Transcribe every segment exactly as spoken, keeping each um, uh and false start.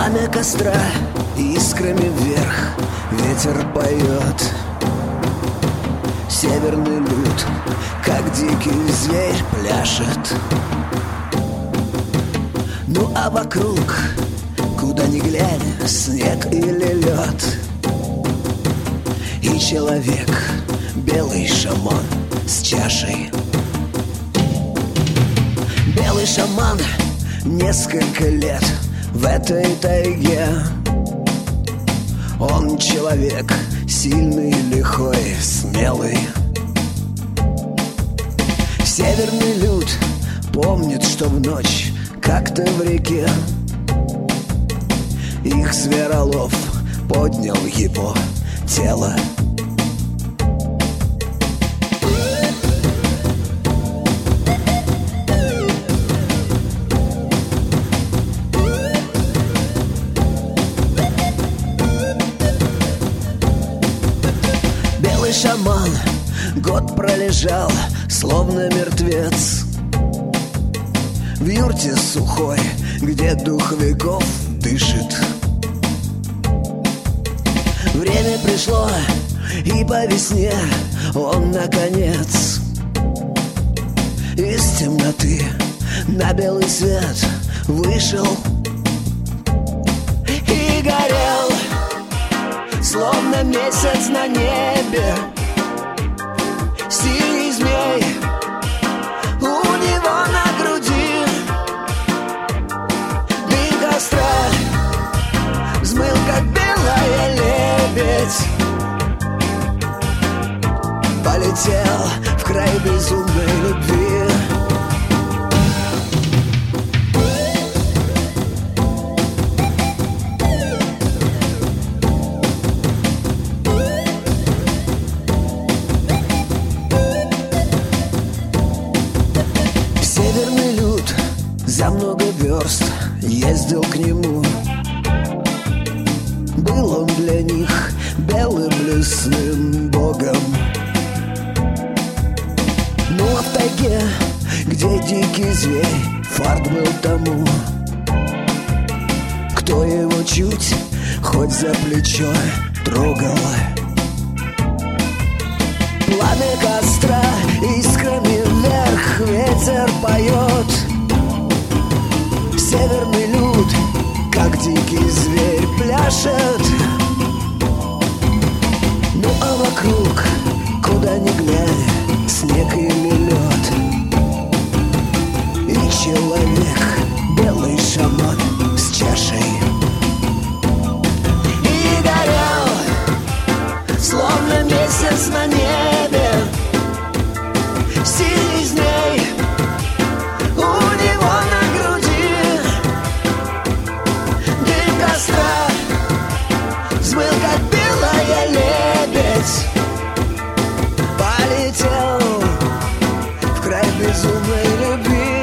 Пламя костра искрами вверх, ветер поет. Северный люд, как дикий зверь, пляшет. Ну а вокруг, куда ни глянь, снег или лед. И человек, белый шаман с чашей. Белый шаман несколько лет в этой тайге. Он человек сильный, лихой, смелый. Северный люд помнит, что в ночь как-то в реке их зверолов поднял его тело. Белый шаман год пролежал, словно мертвец, в юрте сухой, где дух веков дышит. Время пришло, и по весне он, наконец, из темноты на белый свет вышел и горел, словно месяц на небе. Синий змей у него на груди. Дым костра взмыл, как белая лебедь. Полетел в край безумной любви. Северный люд за много верст ездил к нему. Был он для них белым лесным богом. Ну а в тайге, где дикий зверь, фарт был тому, кто его чуть хоть за плечо трогал. Пламя костра искрами вверх, ветер поет. Северный люд, как дикий зверь, пляшет. Ну а вокруг, куда ни глянь, снег или лед. И человек, белый шаман с чашей. И горел, словно месяц на небе. Синий змей у него на груди. Дым костра взмыл, как белая лебедь. Полетел в край безумной любви.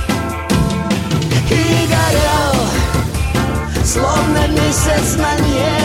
И горел, словно месяц на небе.